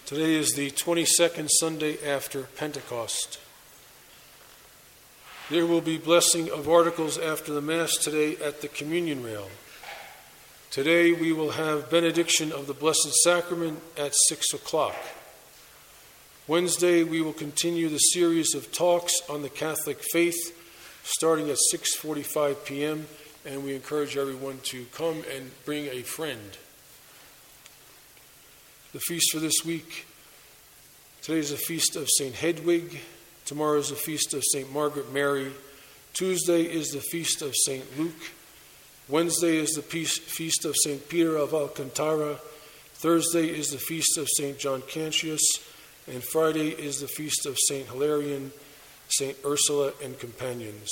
Today is the 22nd Sunday after Pentecost. There will be blessing of articles after the Mass today at the communion rail. Today we will have benediction of the Blessed Sacrament at 6 o'clock. Wednesday we will continue the series of talks on the Catholic faith starting at 6:45 p.m. and we encourage everyone to come and bring a friend. The feast for this week. Today is the feast of St. Hedwig. Tomorrow is the feast of St. Margaret Mary. Tuesday is the feast of St. Luke. Wednesday is the feast of St. Peter of Alcantara. Thursday is the feast of St. John Cantius. And Friday is the feast of St. Hilarion, St. Ursula, and companions.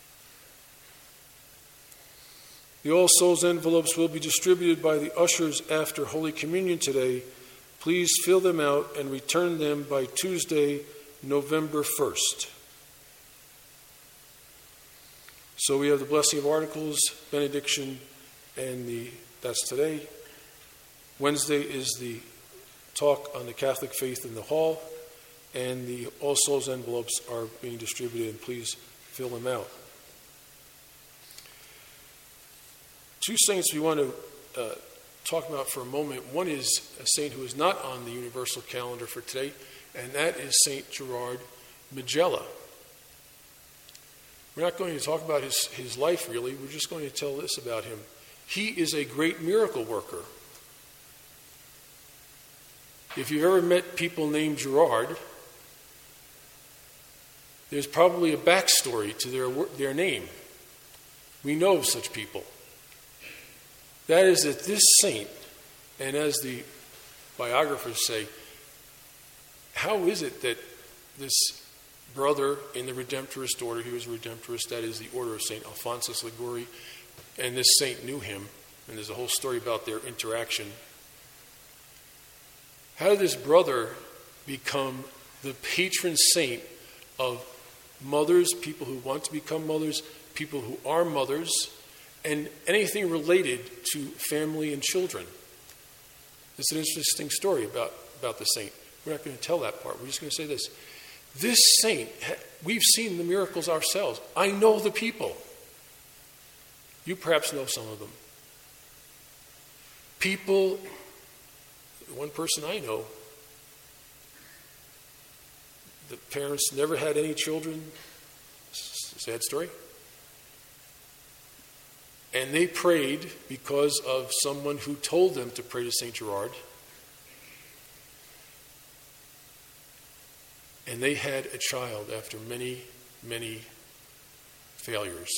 The All Souls envelopes will be distributed by the ushers after Holy Communion today. Please fill them out and return them by Tuesday, November 1st. So we have the blessing of articles, benediction, and that's today. Wednesday is the talk on the Catholic faith in the hall, and the All Souls envelopes are being distributed, and please fill them out. Two saints we want to talk about for a moment. One is a saint who is not on the universal calendar for today, and that is St. Gerard Majella. We're not going to talk about his life, really. We're just going to tell this about him. He is a great miracle worker. If you've ever met people named Gerard, there's probably a backstory to their name. We know of such people. That is that this saint, and as the biographers say, how is it that this brother in the Redemptorist order, he was a Redemptorist, that is the order of St. Alphonsus Liguori, and this saint knew him, and there's a whole story about their interaction. How did this brother become the patron saint of mothers, people who want to become mothers, people who are mothers, and anything related to family and children? It's an interesting story about the saint. We're not going to tell that part. We're just going to say this. This saint, we've seen the miracles ourselves. I know the people. You perhaps know some of them. People, one person I know, the parents never had any children. Sad story. And they prayed because of someone who told them to pray to St. Gerard. And they had a child after many, many failures.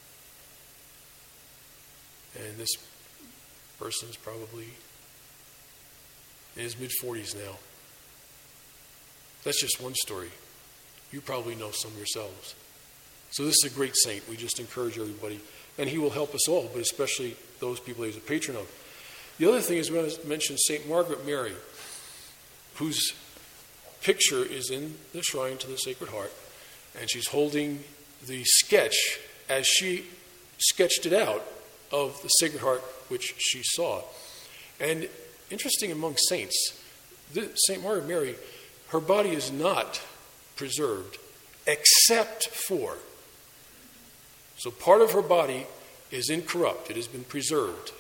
And this person's probably in his mid-40s now. That's just one story. You probably know some yourselves. So this is a great saint. We just encourage everybody. And he will help us all, but especially those people he's a patron of. The other thing is we want to mention St. Margaret Mary, whose picture is in the shrine to the Sacred Heart, and she's holding the sketch as she sketched it out of the Sacred Heart which she saw. And interesting among saints, St. Margaret Mary, her body is not preserved except for, so part of her body is incorrupt. It has been preserved.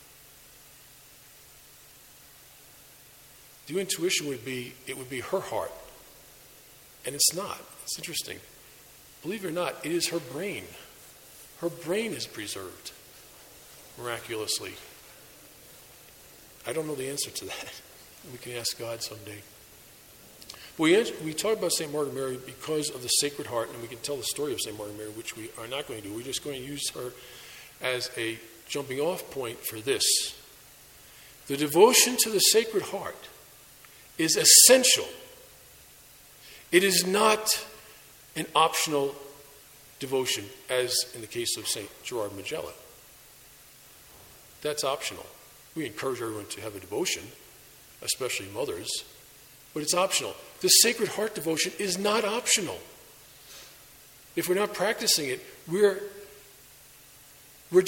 The intuition would be, it would be her heart. And it's not. It's interesting. Believe it or not, it is her brain. Her brain is preserved miraculously. I don't know the answer to that. We can ask God someday. We talk about St. Margaret Mary because of the Sacred Heart, and we can tell the story of St. Margaret Mary, which we are not going to do. We're just going to use her as a jumping off point for this. The devotion to the Sacred Heart is essential. It is not an optional devotion, as in the case of St. Gerard Majella. That's optional. We encourage everyone to have a devotion, especially mothers, but it's optional. The Sacred Heart devotion is not optional. If we're not practicing it, we're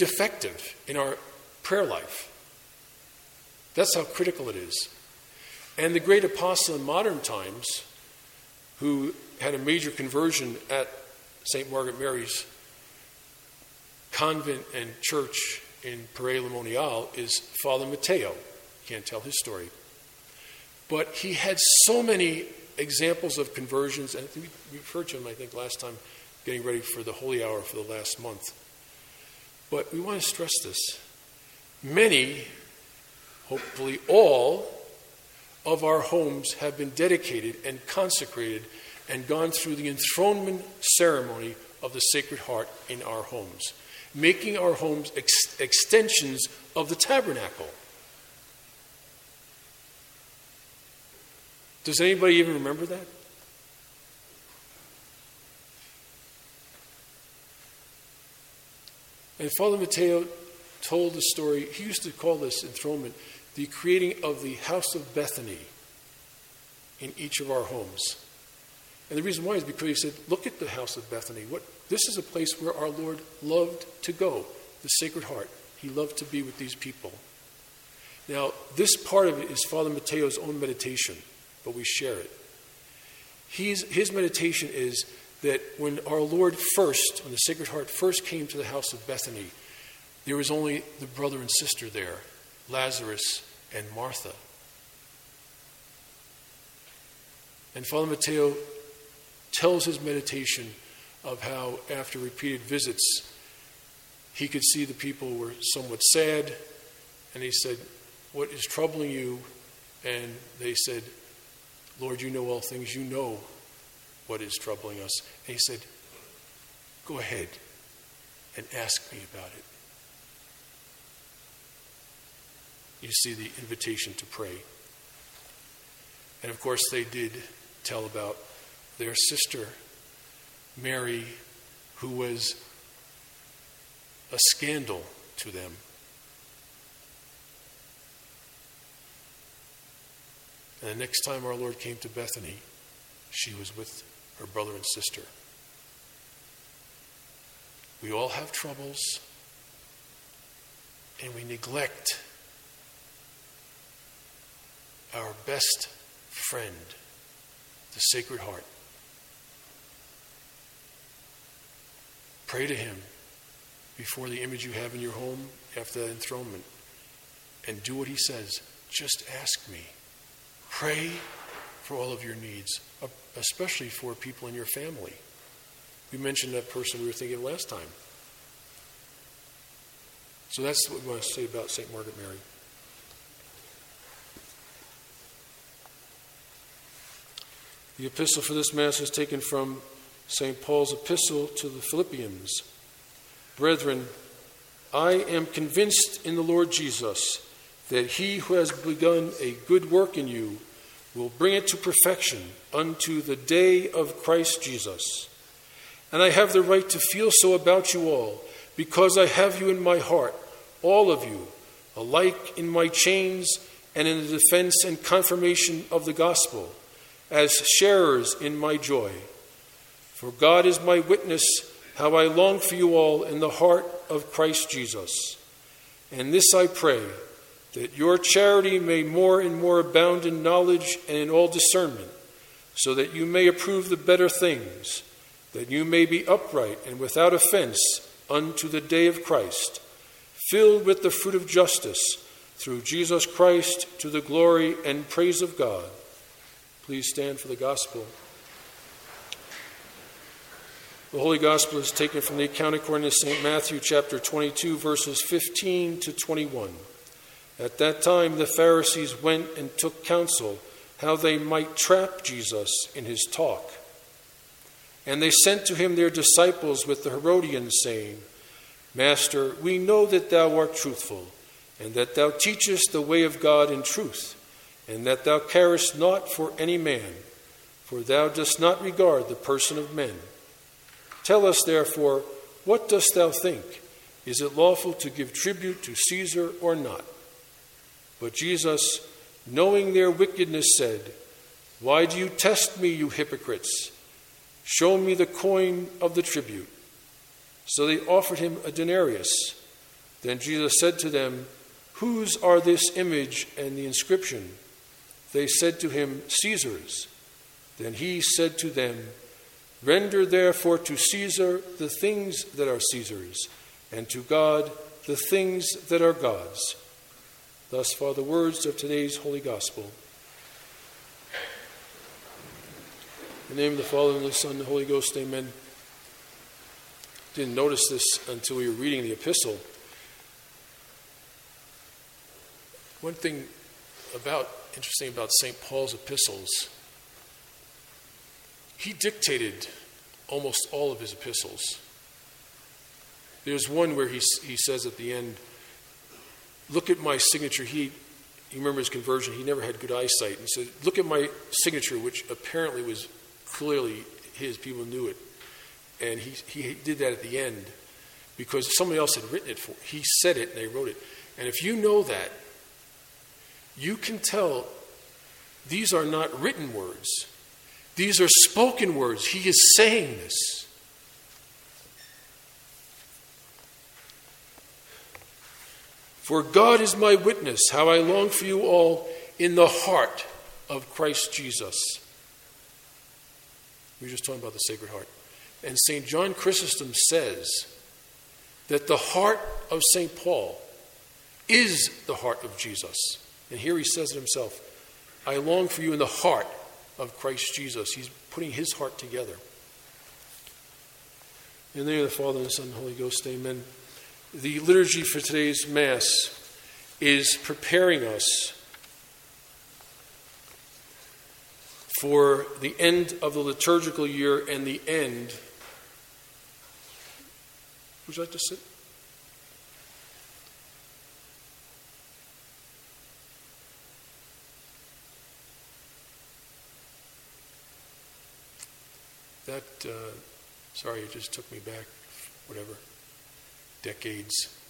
defective in our prayer life. That's how critical it is. And the great apostle in modern times, who had a major conversion at St. Margaret Mary's convent and church in Paray-le-Monial, is Father Matteo. Can't tell his story. But he had so many examples of conversions, and we referred to him, I think, last time, getting ready for the Holy Hour for the last month. But we want to stress this. Many, hopefully all, of our homes have been dedicated and consecrated and gone through the enthronement ceremony of the Sacred Heart in our homes, making our homes extensions of the tabernacle. Does anybody even remember that? And Father Matteo told the story. He used to call this enthronement the creating of the house of Bethany in each of our homes. And the reason why is because he said, look at the house of Bethany. This is a place where our Lord loved to go, the Sacred Heart. He loved to be with these people. Now, this part of it is Father Matteo's own meditation, but we share it. His meditation is that when our Lord first, when the Sacred Heart first came to the house of Bethany, there was only the brother and sister there, Lazarus and Martha. And Father Matteo tells his meditation of how after repeated visits, he could see the people were somewhat sad, and he said, what is troubling you? And they said, Lord, you know all things, you know what is troubling us. And he said, go ahead and ask me about it. You see the invitation to pray. And of course they did tell about their sister, Mary, who was a scandal to them. And the next time our Lord came to Bethany, she was with her brother and sister. We all have troubles, and we neglect our best friend, the Sacred Heart. Pray to him before the image you have in your home after that enthronement, and do what he says. Just ask me. Pray for all of your needs, especially for people in your family. We mentioned that person we were thinking last time. So that's what we want to say about St. Margaret Mary. The epistle for this Mass is taken from St. Paul's epistle to the Philippians. Brethren, I am convinced in the Lord Jesus that he who has begun a good work in you will bring it to perfection unto the day of Christ Jesus. And I have the right to feel so about you all, because I have you in my heart, all of you, alike in my chains and in the defense and confirmation of the gospel, as sharers in my joy. For God is my witness how I long for you all in the heart of Christ Jesus. And this I pray, that your charity may more and more abound in knowledge and in all discernment, so that you may approve the better things, that you may be upright and without offense unto the day of Christ, filled with the fruit of justice, through Jesus Christ, to the glory and praise of God. Please stand for the gospel. The Holy Gospel is taken from the account according to St. Matthew chapter 22, verses 15 to 21. At that time the Pharisees went and took counsel how they might trap Jesus in his talk. And they sent to him their disciples with the Herodians, saying, Master, we know that thou art truthful, and that thou teachest the way of God in truth, and that thou carest not for any man, for thou dost not regard the person of men. Tell us, therefore, what dost thou think? Is it lawful to give tribute to Caesar or not? But Jesus, knowing their wickedness, said, Why do you test me, you hypocrites? Show me the coin of the tribute. So they offered him a denarius. Then Jesus said to them, Whose are this image and the inscription? They said to him, Caesar's. Then he said to them, Render therefore to Caesar the things that are Caesar's, and to God the things that are God's. Thus far the words of today's Holy Gospel. In the name of the Father, and of the Son, and the Holy Ghost, amen. Didn't notice this until we were reading the epistle. One thing interesting about St. Paul's epistles, he dictated almost all of his epistles. There's one where he says at the end, look at my signature. You remember his conversion, he never had good eyesight. And said, look at my signature, which apparently was clearly his. People knew it. And he did that at the end because somebody else had written it for him. He said it and they wrote it. And if you know that, you can tell these are not written words. These are spoken words. He is saying this. For God is my witness, how I long for you all in the heart of Christ Jesus. We were just talking about the Sacred Heart. And St. John Chrysostom says that the heart of St. Paul is the heart of Jesus. And here he says it himself, I long for you in the heart of Christ Jesus. He's putting his heart together. In the name of the Father, and the Son, and the Holy Ghost, amen. The liturgy for today's Mass is preparing us for the end of the liturgical year and the end. Would you like to sit? Sorry, it just took me back, decades.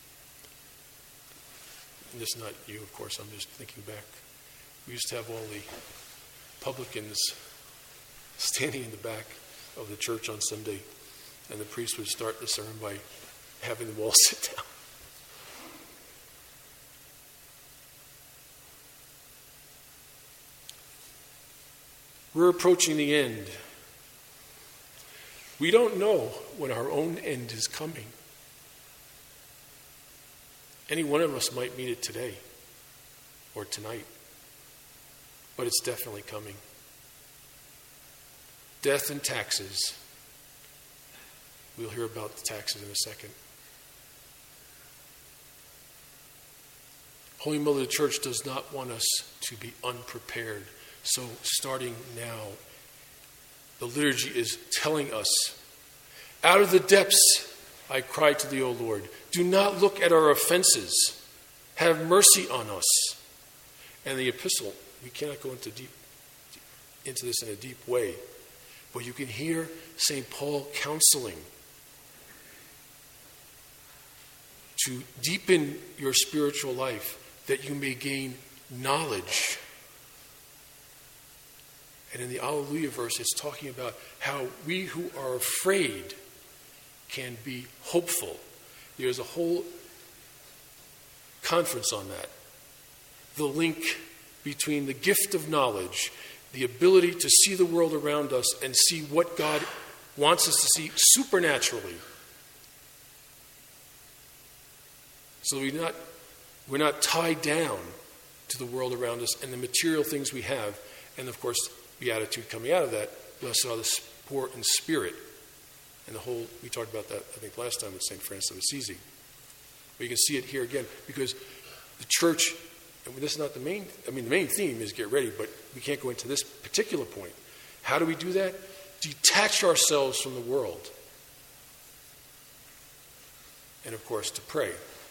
And this is not you, of course, I'm just thinking back. We used to have all the publicans standing in the back of the church on Sunday, and the priest would start the sermon by having them all sit down. We're approaching the end. We don't know when our own end is coming. Any one of us might meet it today or tonight, but it's definitely coming. Death and taxes. We'll hear about the taxes in a second. Holy Mother of the Church does not want us to be unprepared. So starting now, the liturgy is telling us, out of the depths I cry to thee, O Lord. Do not look at our offenses. Have mercy on us. And the epistle, we cannot go into this in a deep way, but you can hear St. Paul counseling to deepen your spiritual life that you may gain knowledge. And in the Alleluia verse, it's talking about how we who are afraid can be hopeful. There's a whole conference on that. The link between the gift of knowledge, the ability to see the world around us and see what God wants us to see supernaturally. So we're not tied down to the world around us and the material things we have. And of course, beatitude coming out of that, blessed are the poor in spirit. And we talked about that, I think, last time with St. Francis of Assisi. But you can see it here again, because the church, and this is not the main theme is get ready, but we can't go into this particular point. How do we do that? Detach ourselves from the world. And of course, to pray.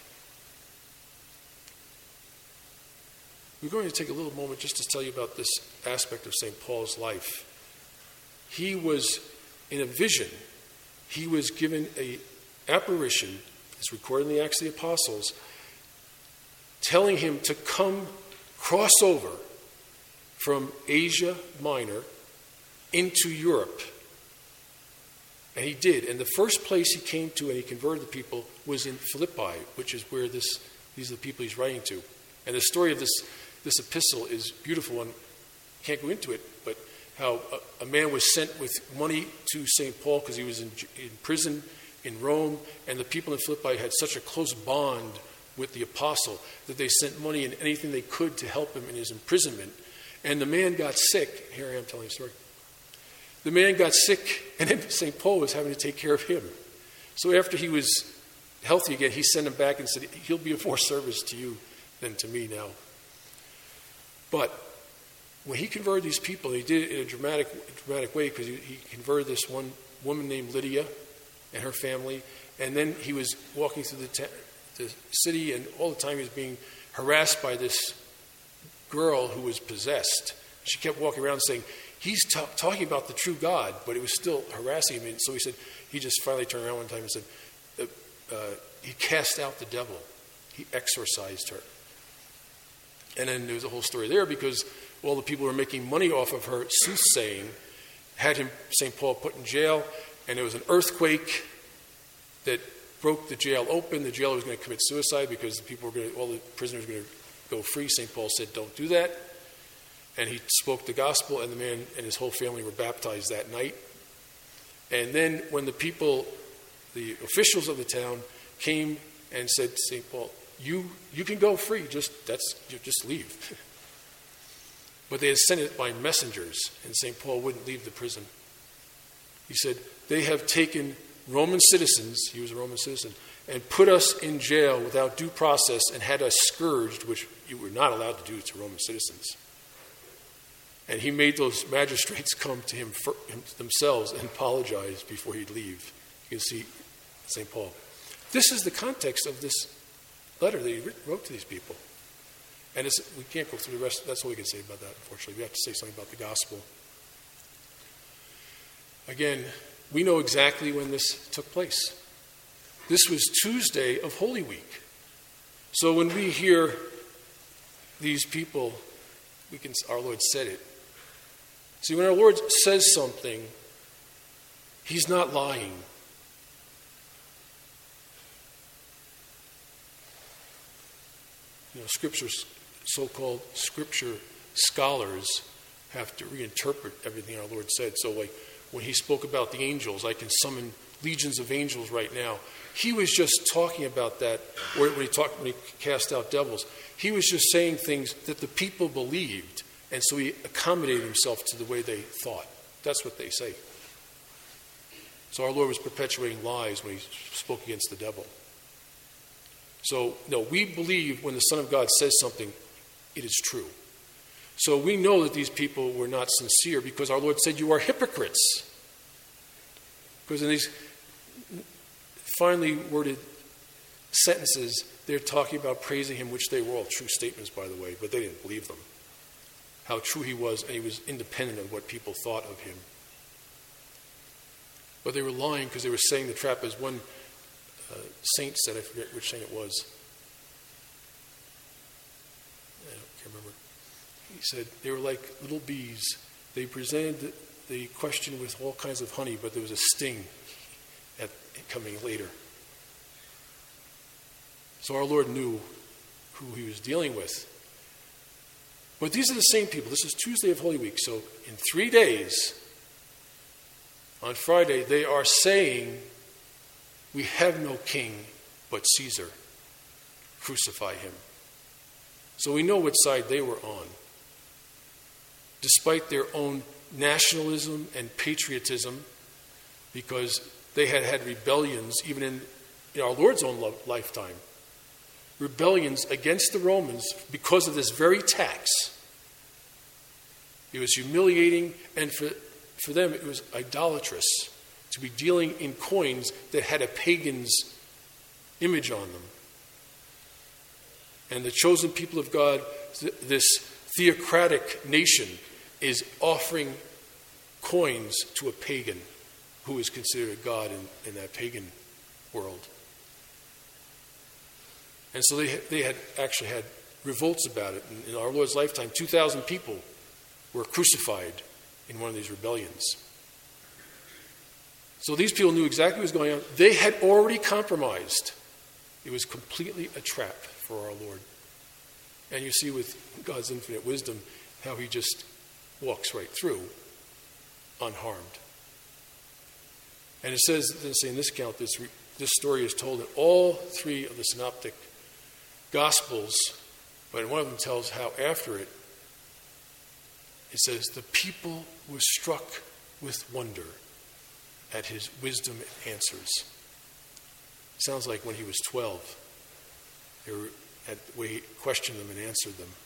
We're going to take a little moment just to tell you about this aspect of St. Paul's life. He was in a vision. He was given an apparition, it's recorded in the Acts of the Apostles, telling him to cross over from Asia Minor into Europe. And he did. And the first place he came to and he converted the people was in Philippi, which is where these are the people he's writing to. And the story of this epistle is beautiful. And can't go into it, but how a man was sent with money to St. Paul because he was in prison in Rome, and the people in Philippi had such a close bond with the apostle that they sent money and anything they could to help him in his imprisonment. And the man got sick. Here I am telling a story. The man got sick, and then St. Paul was having to take care of him. So after he was healthy again, he sent him back and said, he'll be of more service to you than to me now. But when he converted these people, he did it in a dramatic way, because he converted this one woman named Lydia and her family, and then he was walking through the city, and all the time he was being harassed by this girl who was possessed. She kept walking around saying, he's talking about the true God, but it was still harassing him. And so he just finally turned around one time and said, he cast out the devil. He exorcised her. And then there was a whole story there, because all the people who were making money off of her soothsaying had St. Paul put in jail, and there was an earthquake that broke the jail open. The jailer was going to commit suicide because all the prisoners were going to go free. St. Paul said, don't do that. And he spoke the gospel, and the man and his whole family were baptized that night. And then when the officials of the town came and said to St. Paul, you can go free, just leave. But they had sent it by messengers, and St. Paul wouldn't leave the prison. He said, they have taken Roman citizens, he was a Roman citizen, and put us in jail without due process and had us scourged, which you were not allowed to do to Roman citizens. And he made those magistrates come to him themselves and apologize before he'd leave. You can see St. Paul. This is the context of this letter that he wrote to these people. And we can't go through the rest. That's all we can say about that, unfortunately. We have to say something about the gospel. Again, we know exactly when this took place. This was Tuesday of Holy Week. So when we hear these people, our Lord said it. See, when our Lord says something, he's not lying. So-called scripture scholars have to reinterpret everything our Lord said. So like when he spoke about the angels, I can summon legions of angels right now. He was just talking about that, or when he cast out devils, he was just saying things that the people believed, and so he accommodated himself to the way they thought. That's what they say. So our Lord was perpetuating lies when he spoke against the devil. So, no, we believe when the Son of God says something, it is true. So we know that these people were not sincere because our Lord said, you are hypocrites. Because in these finely worded sentences, they're talking about praising him, which they were all true statements, by the way, but they didn't believe them. How true he was, and he was independent of what people thought of him. But they were lying because they were saying the trap, as one saint said, I forget which saint it was. I can't remember. He said they were like little bees. They presented the question with all kinds of honey, but there was a sting coming later. So our Lord knew who he was dealing with. But these are the same people. This is Tuesday of Holy Week. So in 3 days, on Friday, they are saying, we have no king but Caesar. Crucify him. So we know which side they were on. Despite their own nationalism and patriotism, because they had had rebellions even in our Lord's own lifetime. Rebellions against the Romans because of this very tax. It was humiliating, and for them it was idolatrous to be dealing in coins that had a pagan's image on them. And the chosen people of God, this theocratic nation, is offering coins to a pagan who is considered a god in that pagan world. And so they had actually had revolts about it. In our Lord's lifetime, 2,000 people were crucified in one of these rebellions. So these people knew exactly what was going on. They had already compromised. It was completely a trap for our Lord. And you see with God's infinite wisdom how he just walks right through unharmed. And it says, in this account, this story is told in all three of the synoptic Gospels, but one of them tells how after it says, the people were struck with wonder at his wisdom and answers. Sounds like when he was 12, they were at the way he questioned them and answered them.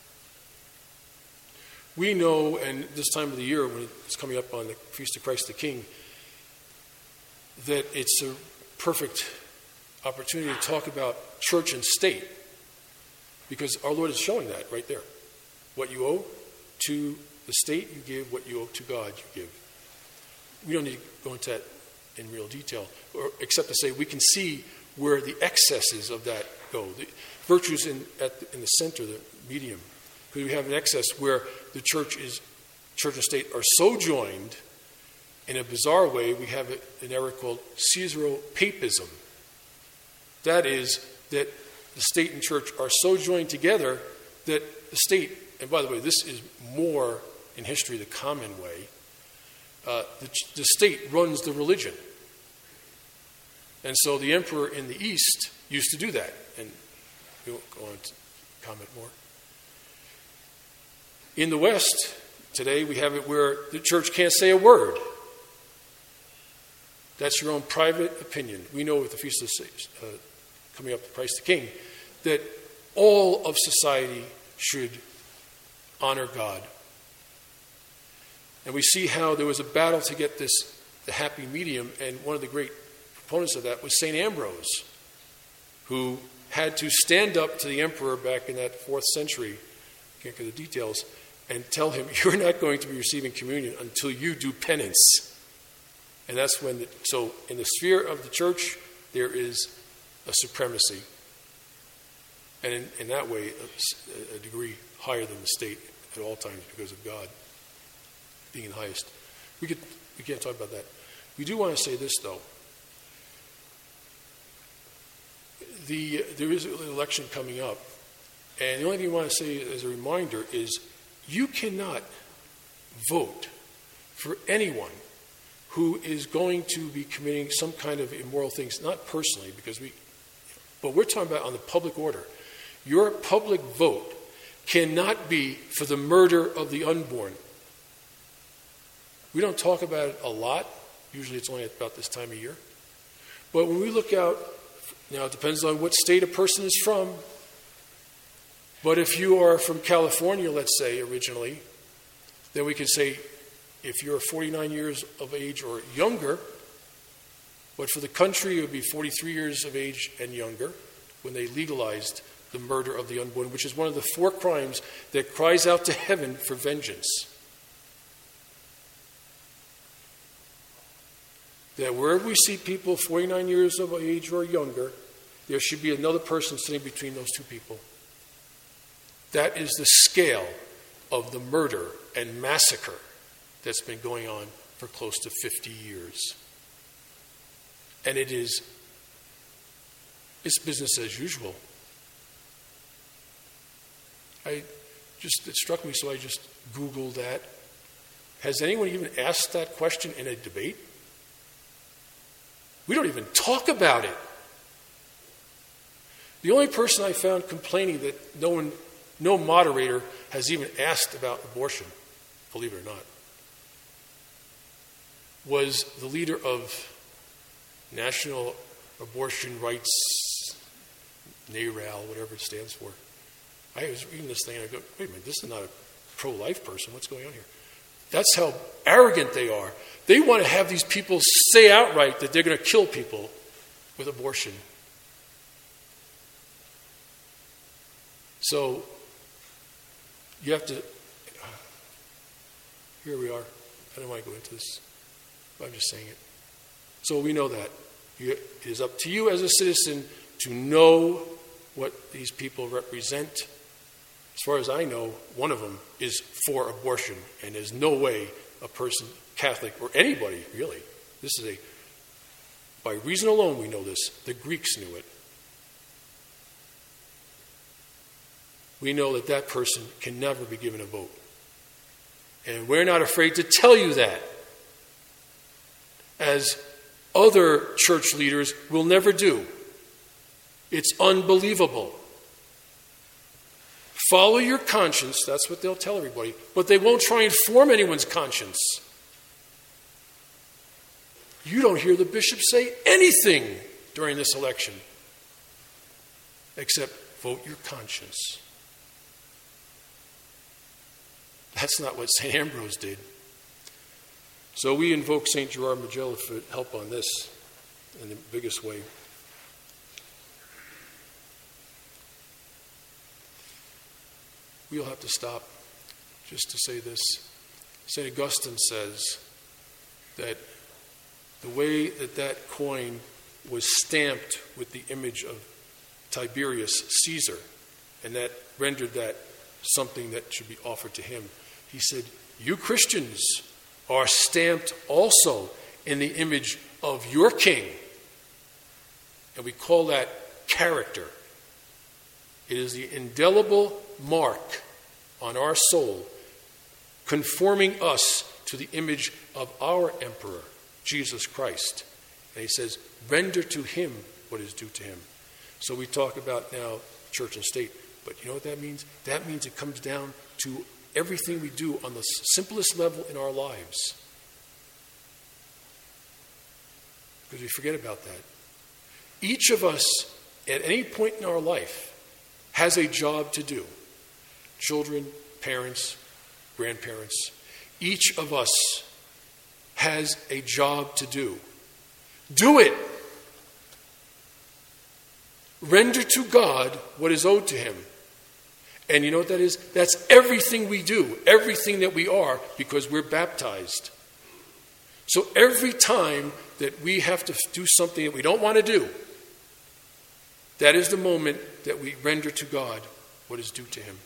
We know, and this time of the year when it's coming up on the Feast of Christ the King, that it's a perfect opportunity to talk about church and state, because our Lord is showing that right there. What you owe to the state, you give. What you owe to God, you give. We don't need to go into that in real detail, except to say we can see where the excesses of that go. The virtues in the center, the medium. Because we have an excess where the church and state are so joined in a bizarre way. We have an error called Caesaropapism. That is, that the state and church are so joined together that the state, and by the way, this is more in history the common way, the state runs the religion. And so the emperor in the East used to do that. And we won't go on to comment more. In the West, today, we have it where the church can't say a word. That's your own private opinion. We know with the Feast of coming up to Christ the King, that all of society should honor God. And we see how there was a battle to get the happy medium, and one of the great proponents of that was St. Ambrose, who had to stand up to the emperor back in that 4th century, can't get the details, and tell him, you're not going to be receiving communion until you do penance. And that's when, so in the sphere of the church, there is a supremacy. And in that way, a degree higher than the state at all times because of God being the highest. We can't talk about that. We do want to say this, though. There is an election coming up, and the only thing we want to say as a reminder is you cannot vote for anyone who is going to be committing some kind of immoral things, not personally, but we're talking about on the public order. Your public vote cannot be for the murder of the unborn. We don't talk about it a lot. Usually it's only about this time of year. But when we look out, now it depends on what state a person is from. But if you are from California, let's say, originally, then we can say if you're 49 years of age or younger, but for the country it would be 43 years of age and younger when they legalized the murder of the unborn, which is one of the 4 crimes that cries out to heaven for vengeance. That wherever we see people 49 years of age or younger, there should be another person sitting between those 2 people. That is the scale of the murder and massacre that's been going on for close to 50 years. And it's business as usual. It struck me, so I just Googled that. Has anyone even asked that question in a debate? We don't even talk about it. The only person I found complaining that no moderator has even asked about abortion, believe it or not, was the leader of National Abortion Rights, NARAL, whatever it stands for. I was reading this thing and I go, wait a minute, this is not a pro-life person. What's going on here? That's how arrogant they are. They want to have these people say outright that they're going to kill people with abortion. So you have to, here we are. I don't want to go into this, but I'm just saying it. So we know that. It is up to you as a citizen to know what these people represent. As far as I know, one of them is for abortion, and there's no way a person, Catholic, or anybody really, by reason alone we know this, the Greeks knew it. We know that person can never be given a vote. And we're not afraid to tell you that, as other church leaders will never do. It's unbelievable. Follow your conscience, that's what they'll tell everybody, but they won't try and form anyone's conscience. You don't hear the bishop say anything during this election except vote your conscience. That's not what St. Ambrose did. So we invoke St. Gerard Majella for help on this in the biggest way. We'll have to stop just to say this. St. Augustine says that the way that coin was stamped with the image of Tiberius Caesar, and that rendered that something that should be offered to him. He said, you Christians are stamped also in the image of your king. And we call that character. It is the indelible mark on our soul, conforming us to the image of our emperor, Jesus Christ. And he says, render to him what is due to him. So we talk about now church and state. But you know what that means? That means it comes down to everything we do on the simplest level in our lives. Because we forget about that. Each of us, at any point in our life, has a job to do. Children, parents, grandparents. Each of us has a job to do. Do it. Render to God what is owed to him. And you know what that is? That's everything we do, everything that we are, because we're baptized. So every time that we have to do something that we don't want to do, that is the moment that we render to God what is due to him.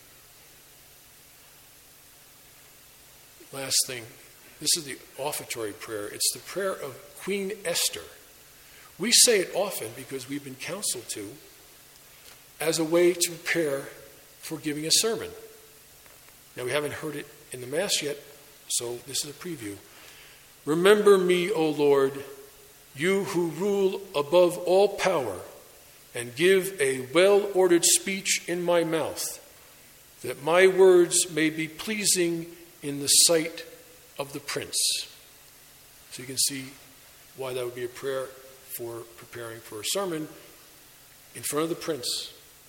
Last thing, this is the offertory prayer. It's the prayer of Queen Esther. We say it often because we've been counseled to as a way to prepare for giving a sermon. Now, we haven't heard it in the Mass yet, so this is a preview. Remember me, O Lord, you who rule above all power, and give a well-ordered speech in my mouth, that my words may be pleasing in the sight of the Prince. So you can see why that would be a prayer for preparing for a sermon in front of the Prince.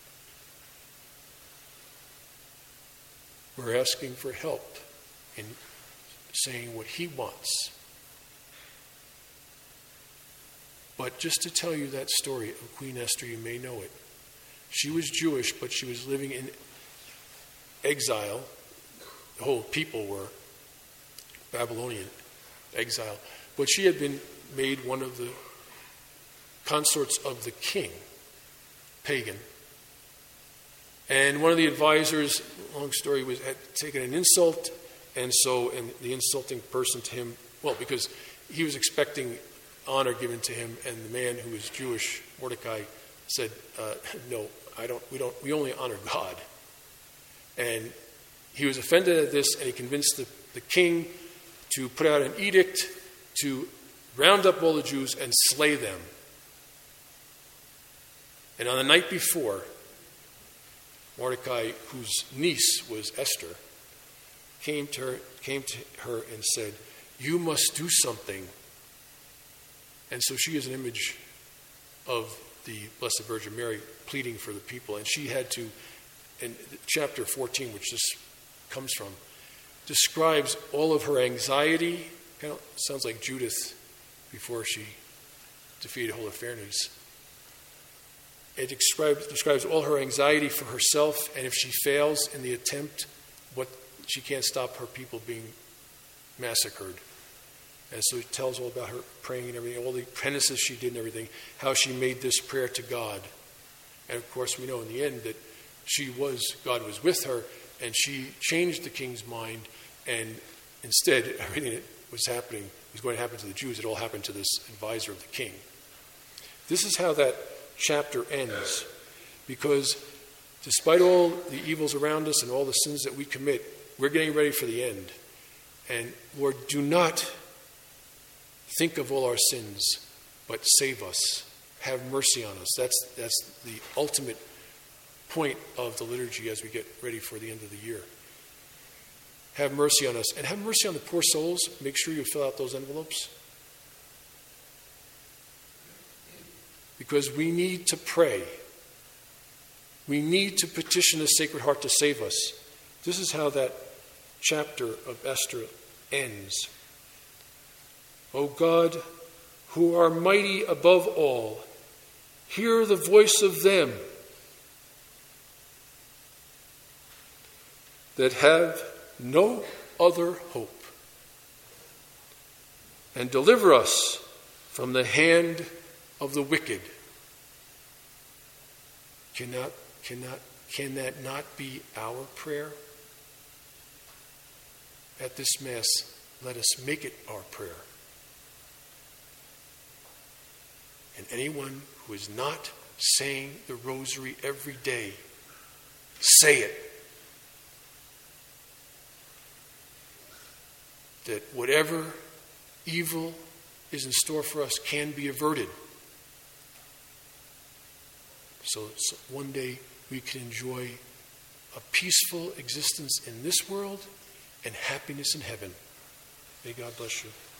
We're asking for help in saying what he wants. But just to tell you that story of Queen Esther, you may know it. She was Jewish, but she was living in exile. The whole people were Babylonian exile. But she had been made one of the consorts of the king, pagan. And one of the advisors, long story, had taken an insult, and the insulting person to him, well, because he was expecting honor given to him, and the man who was Jewish, Mordecai, said, "No, we only honor God." And he was offended at this, and he convinced the king to put out an edict to round up all the Jews and slay them. And on the night before, Mordecai, whose niece was Esther, came to her and said, "You must do something." And so she is an image of the Blessed Virgin Mary pleading for the people. And she had to, in chapter 14, which this comes from, describes all of her anxiety. Kind of sounds like Judith before she defeated Holofernes. It describes all her anxiety for herself, and if she fails in the attempt, she can't stop her people being massacred. And so it tells all about her praying and everything, all the penances she did and everything, how she made this prayer to God. And of course, we know in the end that God was with her, and she changed the king's mind, and instead, everything that was going to happen to the Jews, it all happened to this advisor of the king. This is how that chapter ends, because despite all the evils around us and all the sins that we commit, we're getting ready for the end. And Lord, do not think of all our sins, but save us. Have mercy on us. That's the ultimate point of the liturgy as we get ready for the end of the year. Have mercy on us. And have mercy on the poor souls. Make sure you fill out those envelopes. Because we need to pray. We need to petition the Sacred Heart to save us. This is how that chapter of Esther ends. O God, who are mighty above all, hear the voice of them that have no other hope, and deliver us from the hand of the wicked. Can that not be our prayer? At this Mass, let us make it our prayer. And anyone who is not saying the rosary every day, say it. That whatever evil is in store for us can be averted. So one day we can enjoy a peaceful existence in this world and happiness in heaven. May God bless you.